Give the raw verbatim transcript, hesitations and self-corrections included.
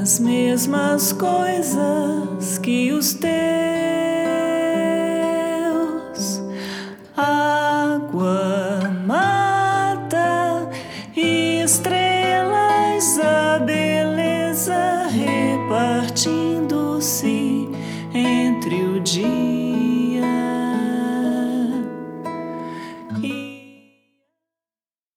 as mesmas coisas que os teus, água, mata e estrelas, a beleza repartindo-se entre o dia